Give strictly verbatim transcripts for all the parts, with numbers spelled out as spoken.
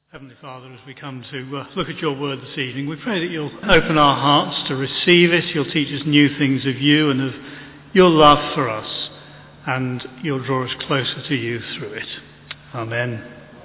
Heavenly Father, as we come to uh, look at your word this evening, we pray that you'll open our hearts to receive it, you'll teach us new things of you and of your love for us, and you'll draw us closer to you through it. Amen.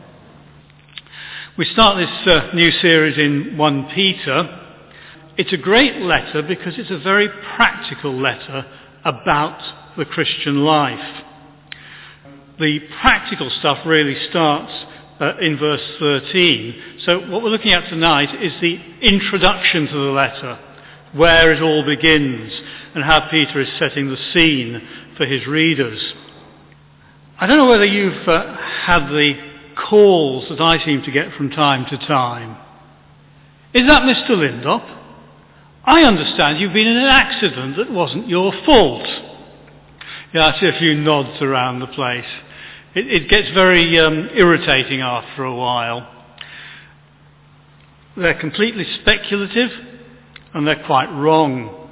We start this uh, new series in First Peter. It's a great letter because it's a very practical letter about the Christian life. The practical stuff really starts Uh, in verse thirteen. So what we're looking at tonight is the introduction to the letter, where it all begins, and how Peter is setting the scene for his readers. I don't know whether you've uh, had the calls that I seem to get from time to time. Is that Mister Lindop? I understand you've been in an accident that wasn't your fault. Yeah, I see a few nods around the place. It, it gets very um, irritating after a while. They're completely speculative and they're quite wrong.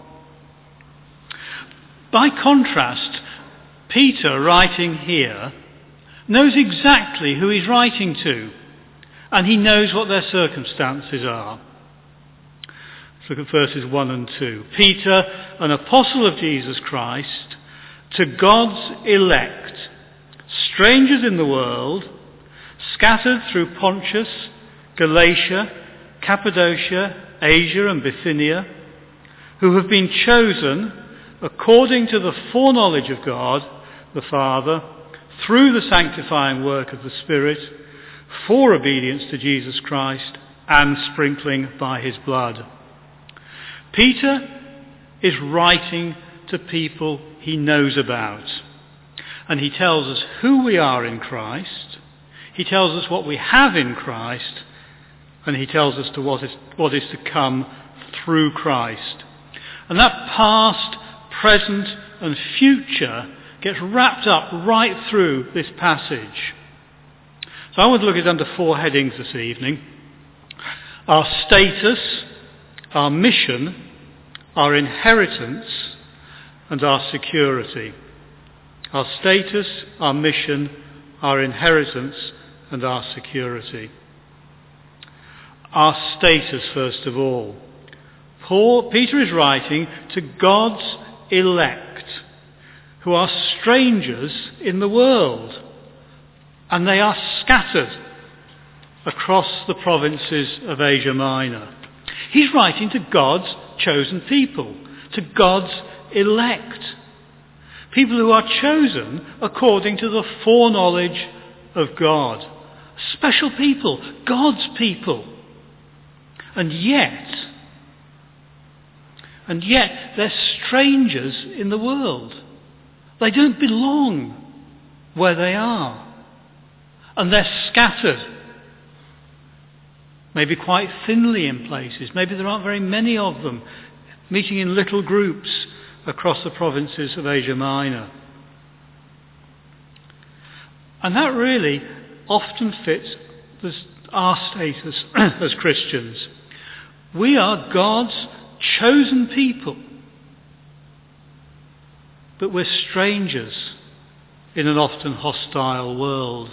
By contrast, Peter, writing here, knows exactly who he's writing to, and he knows what their circumstances are. Let's look at verses one and two. Peter, an apostle of Jesus Christ, to God's elect, strangers in the world, scattered through Pontus, Galatia, Cappadocia, Asia and Bithynia, who have been chosen according to the foreknowledge of God, the Father, through the sanctifying work of the Spirit, for obedience to Jesus Christ and sprinkling by his blood. Peter is writing to people he knows about. And he tells us who we are in Christ, he tells us what we have in Christ, and he tells us to what is, what is to come through Christ. And that past, present and future gets wrapped up right through this passage. So I want to look at it under four headings this evening. Our status, our mission, our inheritance, and our security. Our status, our mission, our inheritance, and our security. Our status, first of all. Paul, Peter is writing to God's elect, who are strangers in the world, and they are scattered across the provinces of Asia Minor. He's writing to God's chosen people, to God's elect. People who are chosen according to the foreknowledge of God. Special people, God's people. And yet, and yet they're strangers in the world. They don't belong where they are. And they're scattered. Maybe quite thinly in places. Maybe there aren't very many of them, meeting in little groups across the provinces of Asia Minor. And that really often fits this, our status as Christians. We are God's chosen people, but we're strangers in an often hostile world.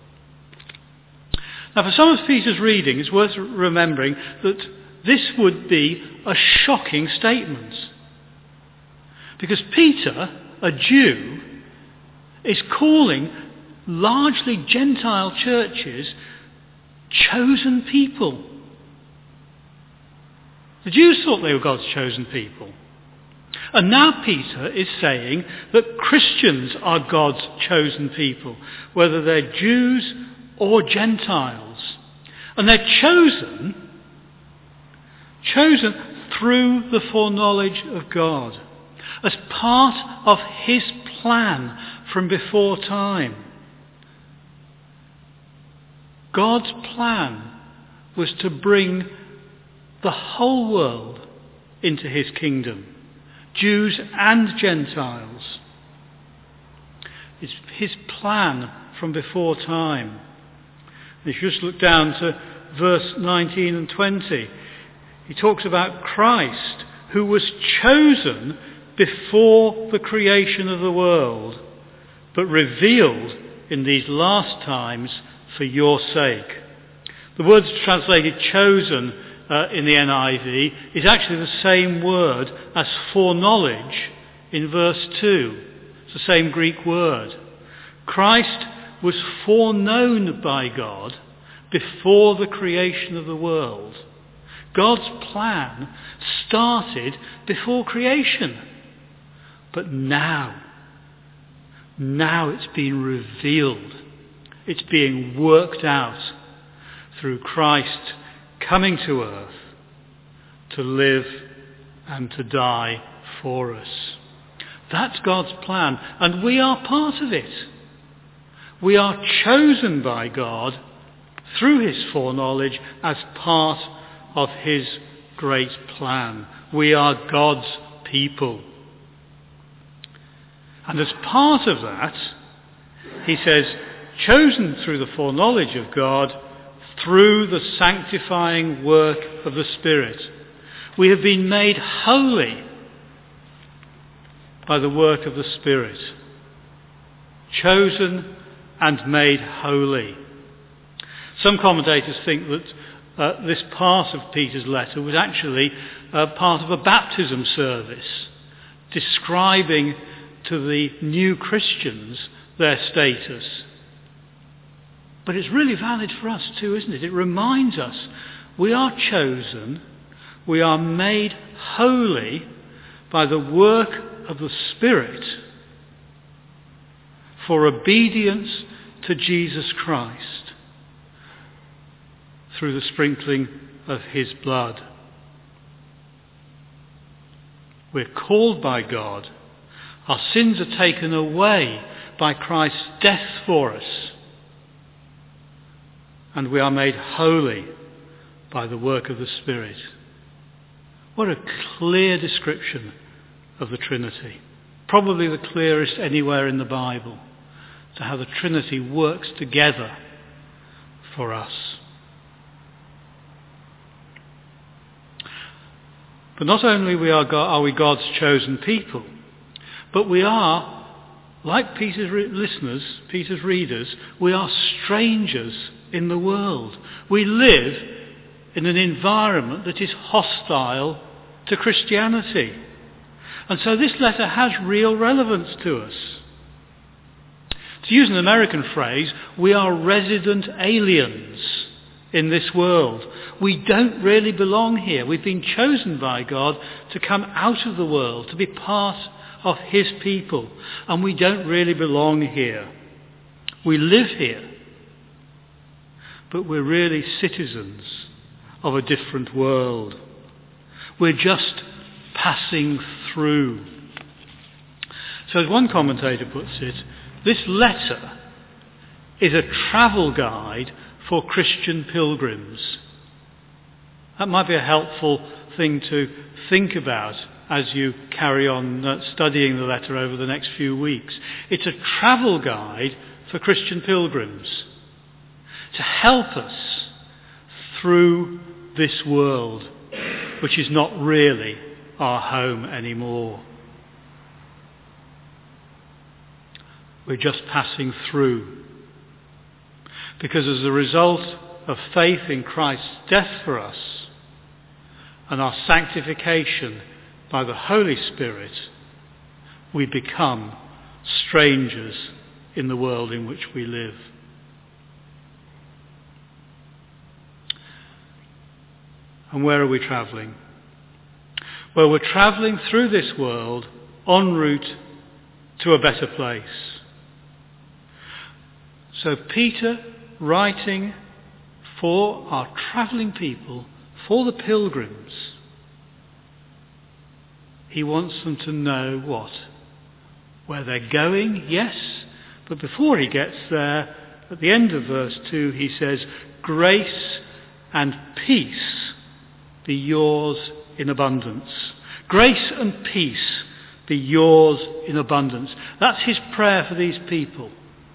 Now, for some of Peter's reading, it's worth remembering that this would be a shocking statement. Because Peter, a Jew, is calling largely Gentile churches chosen people. The Jews thought they were God's chosen people. And now Peter is saying that Christians are God's chosen people, whether they're Jews or Gentiles. And they're chosen, chosen through the foreknowledge of God, as part of his plan from before time. God's plan was to bring the whole world into his kingdom, Jews and Gentiles. It's his plan from before time. If you just look down to verse nineteen and twenty, he talks about Christ, who was chosen before the creation of the world, but revealed in these last times for your sake. The word translated chosen uh, in the N I V is actually the same word as foreknowledge in verse two. It's the same Greek word. Christ was foreknown by God before the creation of the world. God's plan started before creation. But now, now it's being revealed. It's being worked out through Christ coming to earth to live and to die for us. That's God's plan, and we are part of it. We are chosen by God through his foreknowledge as part of his great plan. We are God's people. And as part of that, he says, chosen through the foreknowledge of God, through the sanctifying work of the Spirit. We have been made holy by the work of the Spirit. Chosen and made holy. Some commentators think that uh, this part of Peter's letter was actually uh, part of a baptism service, describing to the new Christians their status. But it's really valid for us too, isn't it? It reminds us we are chosen, we are made holy by the work of the Spirit for obedience to Jesus Christ through the sprinkling of his blood. We're called by God. Our sins are taken away by Christ's death for us. And we are made holy by the work of the Spirit. What a clear description of the Trinity. Probably the clearest anywhere in the Bible, to how the Trinity works together for us. But not only we are, God, are we God's chosen people, but we are, like Peter's re- listeners, Peter's readers, we are strangers in the world. We live in an environment that is hostile to Christianity. And so this letter has real relevance to us. To use an American phrase, we are resident aliens in this world. We don't really belong here. We've been chosen by God to come out of the world, to be part of his people. And we don't really belong here. We live here, but we're really citizens of a different world. We're just passing through. So as one commentator puts it, this letter is a travel guide for Christian pilgrims. That might be a helpful thing to think about as you carry on uh, studying the letter over the next few weeks. It's a travel guide for Christian pilgrims to help us through this world, which is not really our home anymore. We're just passing through. Because as a result of faith in Christ's death for us and our sanctification by the Holy Spirit, we become strangers in the world in which we live. And where are we travelling? Well, we're travelling through this world en route to a better place. So Peter, writing for our travelling people, for the pilgrims, he wants them to know what? Where they're going, yes, but before he gets there, at the end of verse two, he says, grace and peace be yours in abundance. Grace and peace be yours in abundance. That's his prayer for these people.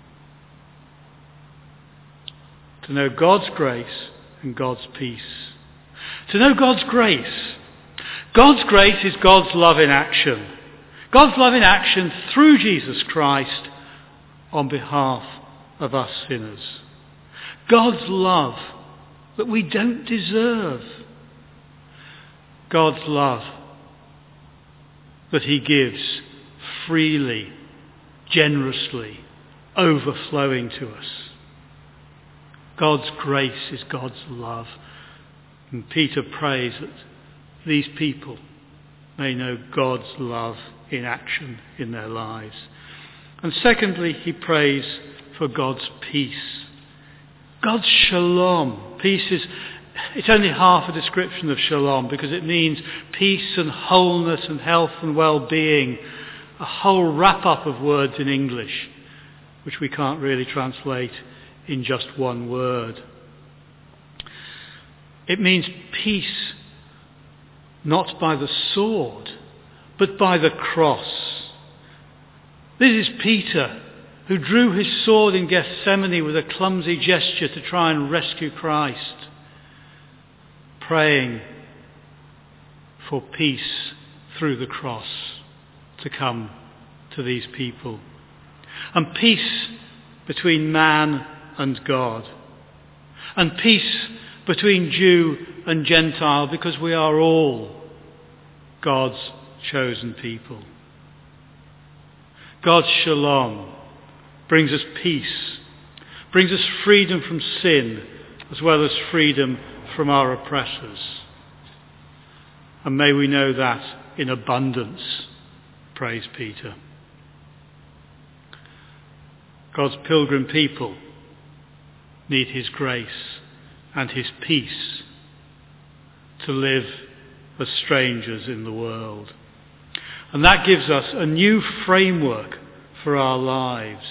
To know God's grace and God's peace. To know God's grace. God's grace is God's love in action. God's love in action through Jesus Christ on behalf of us sinners. God's love that we don't deserve. God's love that he gives freely, generously, overflowing to us. God's grace is God's love. And Peter prays that these people may know God's love in action in their lives. And secondly, he prays for God's peace. God's shalom. Peace is, it's only half a description of shalom because it means peace and wholeness and health and well-being. A whole wrap-up of words in English, which we can't really translate in just one word. It means peace, not by the sword, but by the cross. This is Peter, who drew his sword in Gethsemane with a clumsy gesture to try and rescue Christ, praying for peace through the cross to come to these people. And peace between man and God. And peace between Jew and Gentile, because we are all God's chosen people. God's shalom brings us peace, brings us freedom from sin, as well as freedom from our oppressors. And may we know that in abundance, prays Peter. God's pilgrim people need his grace and his peace to live as strangers in the world. And that gives us a new framework for our lives.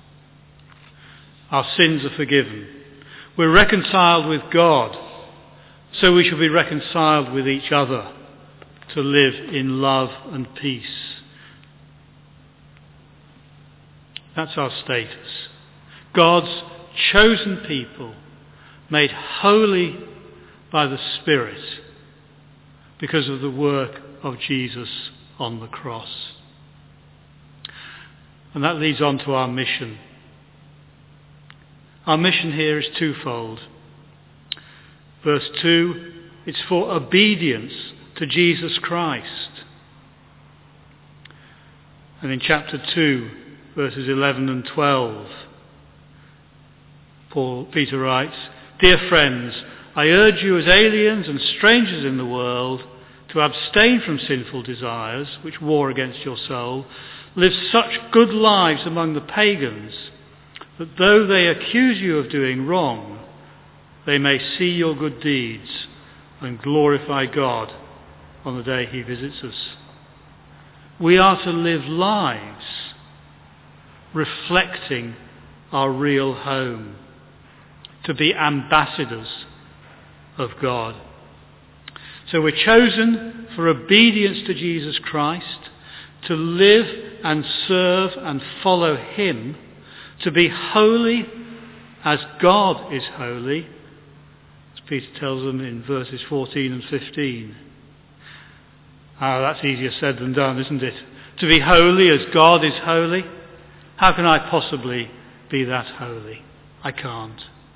Our sins are forgiven. We're reconciled with God, so we shall be reconciled with each other to live in love and peace. That's our status. God's chosen people, made holy by the Spirit because of the work of Jesus on the cross. And that leads on to our mission. Our mission here is twofold. Verse two, it's for obedience to Jesus Christ. And in chapter two, verses eleven and twelve, Paul, Peter writes, "Dear friends, I urge you as aliens and strangers in the world to abstain from sinful desires which war against your soul. Live such good lives among the pagans that though they accuse you of doing wrong, they may see your good deeds and glorify God on the day he visits us." We are to live lives reflecting our real home, to be ambassadors of God. So we're chosen for obedience to Jesus Christ, to live and serve and follow him, to be holy as God is holy, as Peter tells them in verses fourteen and fifteen. Ah, that's easier said than done, isn't it? To be holy as God is holy. How can I possibly be that holy? I can't.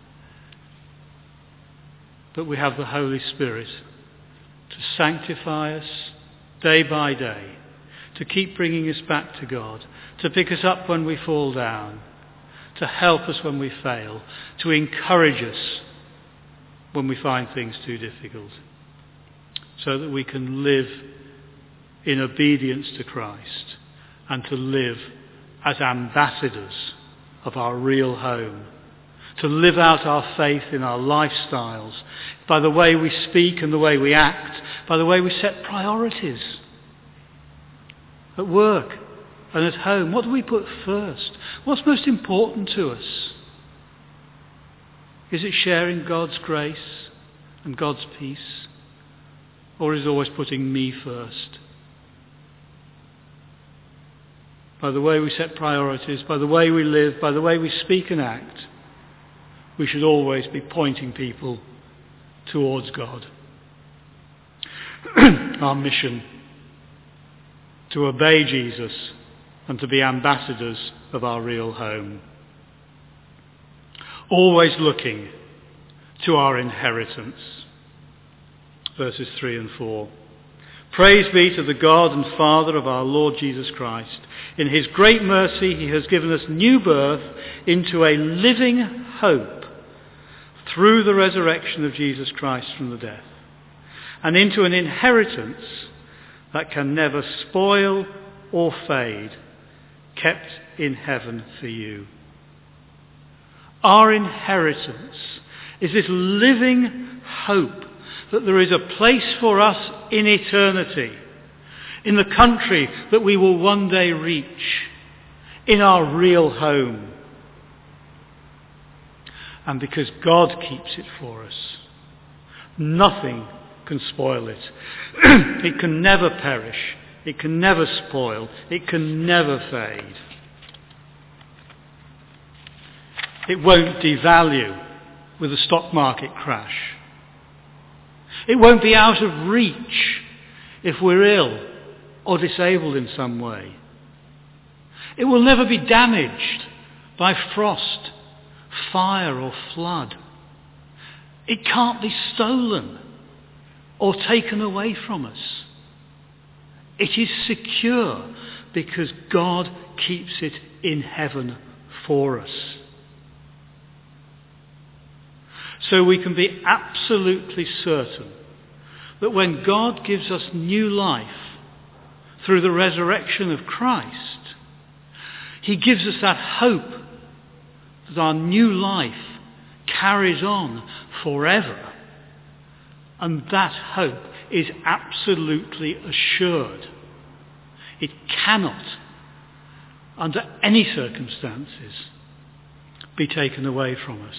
But we have the Holy Spirit to sanctify us day by day, to keep bringing us back to God, to pick us up when we fall down, to help us when we fail, to encourage us when we find things too difficult, so that we can live in obedience to Christ and to live as ambassadors of our real home, to live out our faith in our lifestyles, by the way we speak and the way we act, by the way we set priorities at work and at home. What do we put first? What's most important to us? Is it sharing God's grace and God's peace? Or is it always putting me first? By the way we set priorities, by the way we live, by the way we speak and act, we should always be pointing people towards God. Our mission, to obey Jesus and to be ambassadors of our real home. Always looking to our inheritance. Verses three and four. Praise be to the God and Father of our Lord Jesus Christ. In his great mercy he has given us new birth into a living hope through the resurrection of Jesus Christ from the dead, and into an inheritance that can never spoil or fade, kept in heaven for you. Our inheritance is this living hope that there is a place for us in eternity, in the country that we will one day reach, in our real home. And because God keeps it for us, nothing can spoil it. It can never perish. It can never spoil. It can never fade. It won't devalue with a stock market crash. It won't be out of reach if we're ill or disabled in some way. It will never be damaged by frost, fire or flood. It can't be stolen or taken away from us. It is secure because God keeps it in heaven for us. So we can be absolutely certain that when God gives us new life through the resurrection of Christ, he gives us that hope that our new life carries on forever. And that hope is absolutely assured. It cannot, under any circumstances, be taken away from us.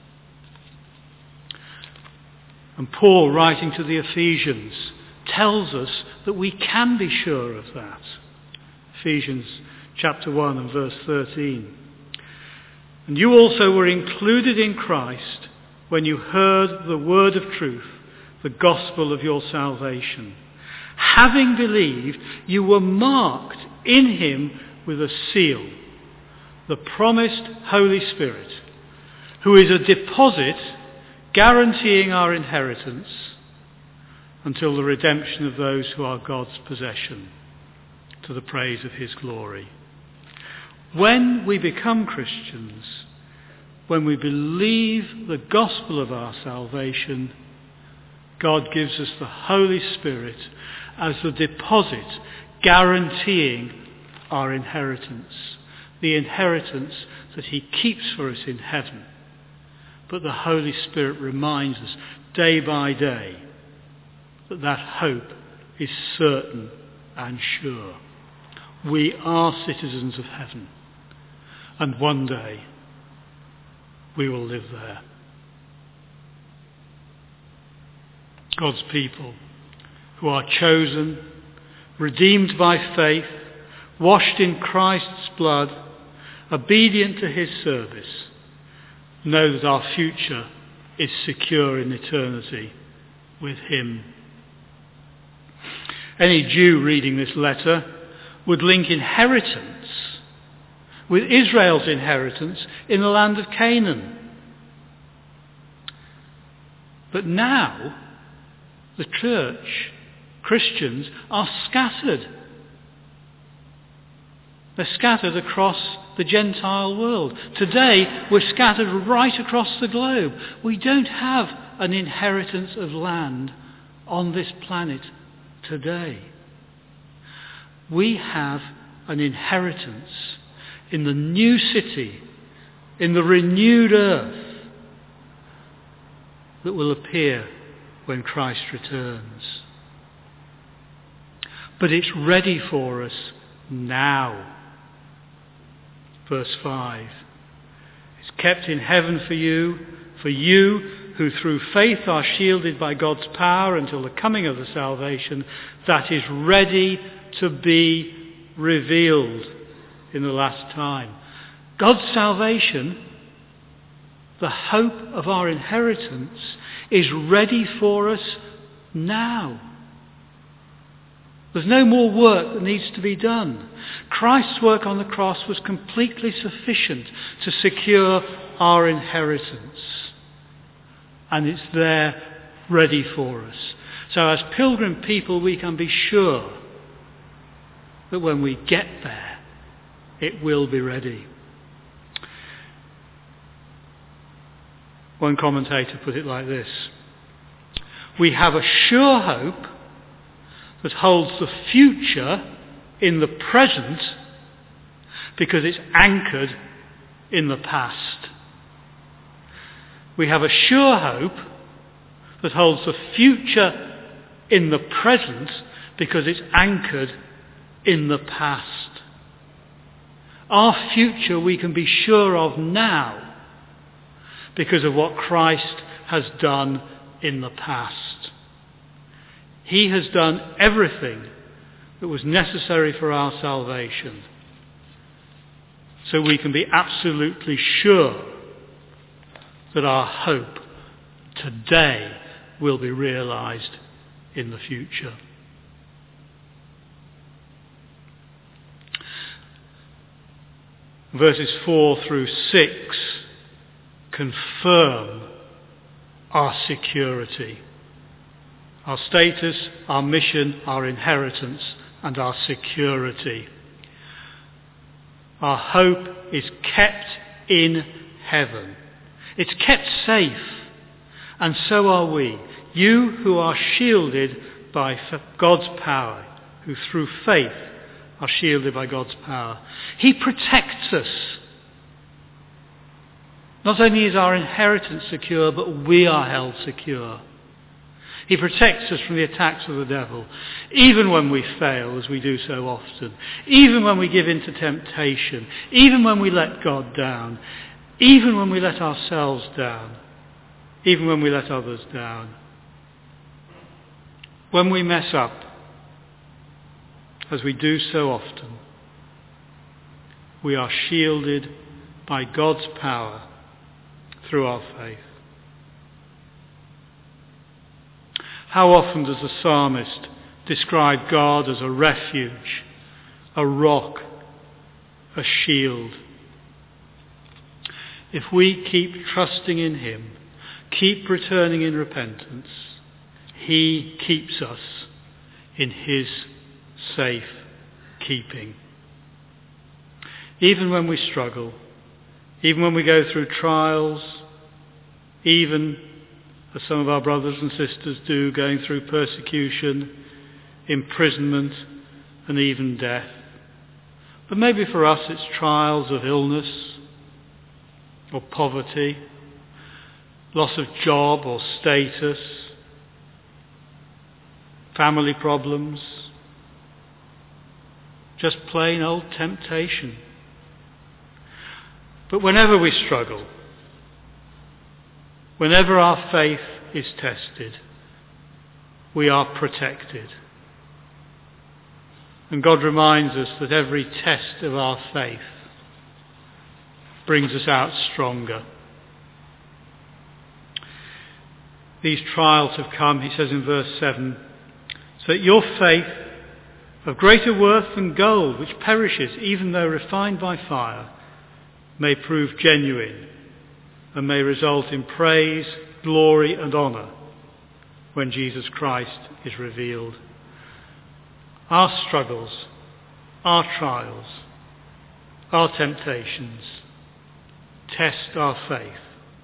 And Paul, writing to the Ephesians, tells us that we can be sure of that. Ephesians chapter one and verse thirteen. And you also were included in Christ when you heard the word of truth, the gospel of your salvation. Having believed, you were marked in him with a seal, the promised Holy Spirit, who is a deposit guaranteeing our inheritance until the redemption of those who are God's possession, to the praise of his glory. When we become Christians, when we believe the gospel of our salvation, God gives us the Holy Spirit as the deposit guaranteeing our inheritance, the inheritance that he keeps for us in heaven. But the Holy Spirit reminds us day by day that that hope is certain and sure. We are citizens of heaven, and one day we will live there. God's people who are chosen, redeemed by faith, washed in Christ's blood, obedient to his service, know that our future is secure in eternity with him. Any Jew reading this letter would link inheritance with Israel's inheritance in the land of Canaan. But now, the church, Christians, are scattered. They're scattered across the Gentile world. Today, we're scattered right across the globe. We don't have an inheritance of land on this planet today. We have an inheritance in the new city, in the renewed earth that will appear when Christ returns. But it's ready for us now. Verse five. It's kept in heaven for you, for you who through faith are shielded by God's power until the coming of the salvation that is ready to be revealed in the last time. God's salvation, the hope of our inheritance, is ready for us now. There's no more work that needs to be done. Christ's work on the cross was completely sufficient to secure our inheritance. and it's there ready for us. So as pilgrim people, we can be sure that when we get there, it will be ready. One commentator put it like this: we have a sure hope that holds the future in the present because it's anchored in the past. We have a sure hope that holds the future in the present because it's anchored in the past. Our future we can be sure of now because of what Christ has done in the past. He has done everything that was necessary for our salvation. So we can be absolutely sure that our hope today will be realised in the future. Verses four through six confirm our security, our status, our mission, our inheritance, and our security. Our hope is kept in heaven. It's kept safe, and so are we. You who are shielded by God's power, who through faith are shielded by God's power. He protects us. Not only is our inheritance secure, but we are held secure. He protects us from the attacks of the devil, even when we fail, as we do so often, even when we give in to temptation, even when we let God down, even when we let ourselves down, even when we let others down. When we mess up, as we do so often, we are shielded by God's power through our faith. How often does the psalmist describe God as a refuge, a rock, a shield? If we keep trusting in him, keep returning in repentance, he keeps us in his safe keeping. Even when we struggle, even when we go through trials, even as some of our brothers and sisters do, going through persecution, imprisonment, and even death. But maybe for us it's trials of illness or poverty, loss of job or status, family problems, just plain old temptation. But whenever we struggle, whenever our faith is tested, we are protected. And God reminds us that every test of our faith brings us out stronger. These trials have come, he says in verse seven, so that your faith, of greater worth than gold, which perishes even though refined by fire, may prove genuine and may result in praise, glory and honour when Jesus Christ is revealed. Our struggles, our trials, our temptations test our faith.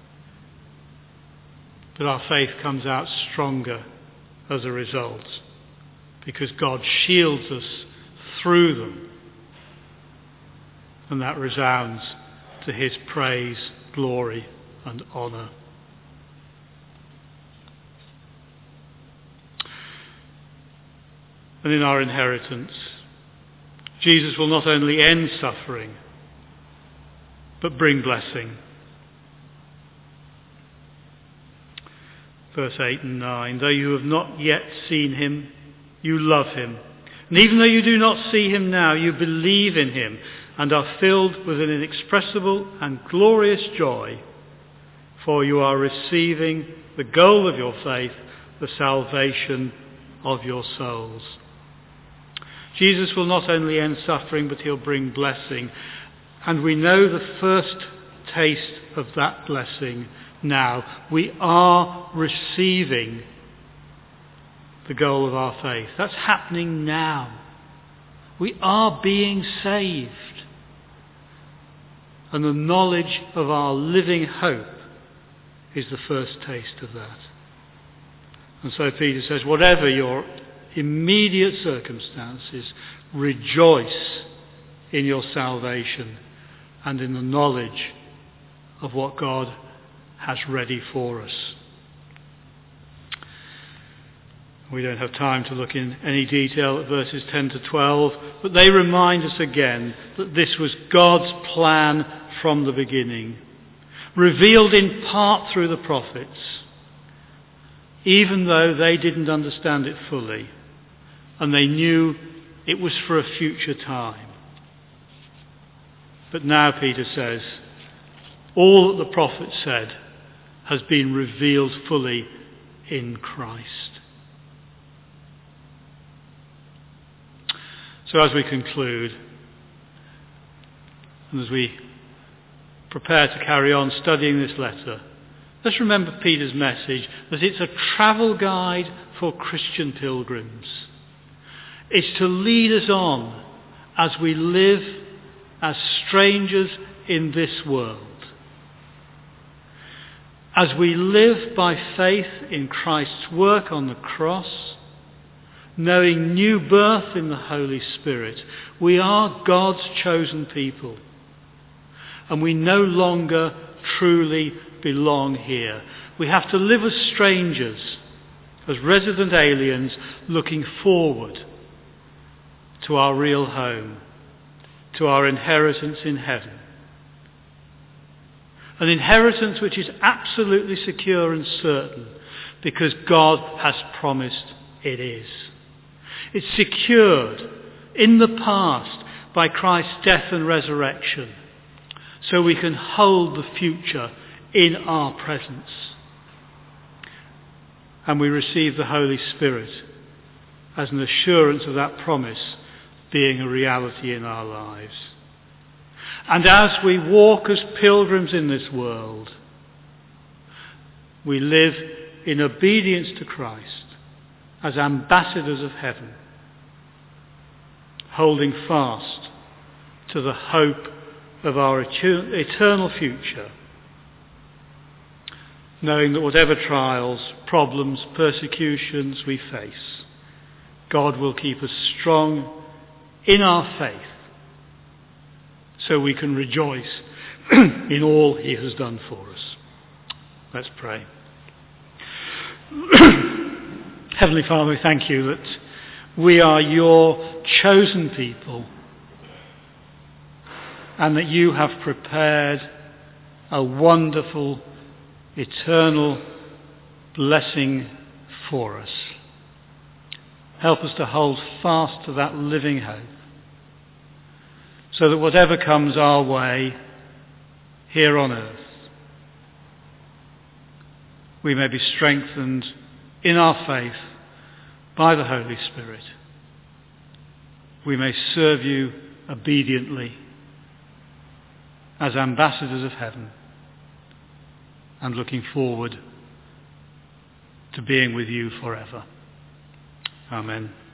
But our faith comes out stronger as a result, because God shields us through them, and that resounds to his praise, glory and honour. And in our inheritance, Jesus will not only end suffering, but bring blessing. Verse eight and nine, though you have not yet seen him, you love him. And even though you do not see him now, you believe in him and are filled with an inexpressible and glorious joy, for you are receiving the goal of your faith, the salvation of your souls. Jesus will not only end suffering, but he'll bring blessing. And we know the first taste of that blessing now. We are receiving the goal of our faith. That's happening now. We are being saved. And the knowledge of our living hope is the first taste of that. And so Peter says, whatever your immediate circumstances, rejoice in your salvation and in the knowledge of what God has ready for us. We don't have time to look in any detail at verses ten to twelve, but they remind us again that this was God's plan from the beginning, revealed in part through the prophets, even though they didn't understand it fully, and they knew it was for a future time. But now, Peter says, all that the prophets said has been revealed fully in Christ. So as we conclude, and as we prepare to carry on studying this letter, let's remember Peter's message that it's a travel guide for Christian pilgrims. It's to lead us on as we live as strangers in this world. As we live by faith in Christ's work on the cross, knowing new birth in the Holy Spirit, we are God's chosen people. And we no longer truly belong here. We have to live as strangers, as resident aliens, looking forward to our real home, to our inheritance in heaven. An inheritance which is absolutely secure and certain because God has promised it is. It's secured in the past by Christ's death and resurrection, so we can hold the future in our presence. And we receive the Holy Spirit as an assurance of that promise being a reality in our lives. And as we walk as pilgrims in this world, we live in obedience to Christ as ambassadors of heaven, holding fast to the hope of our eternal future, knowing that whatever trials, problems, persecutions we face, God will keep us strong in our faith so we can rejoice in all he has done for us. Let's pray. Heavenly Father, we thank you that we are your chosen people and that you have prepared a wonderful, eternal blessing for us. Help us to hold fast to that living hope, so that whatever comes our way here on earth, we may be strengthened in our faith by the Holy Spirit. We may serve you obediently as ambassadors of heaven and looking forward to being with you forever. Amen.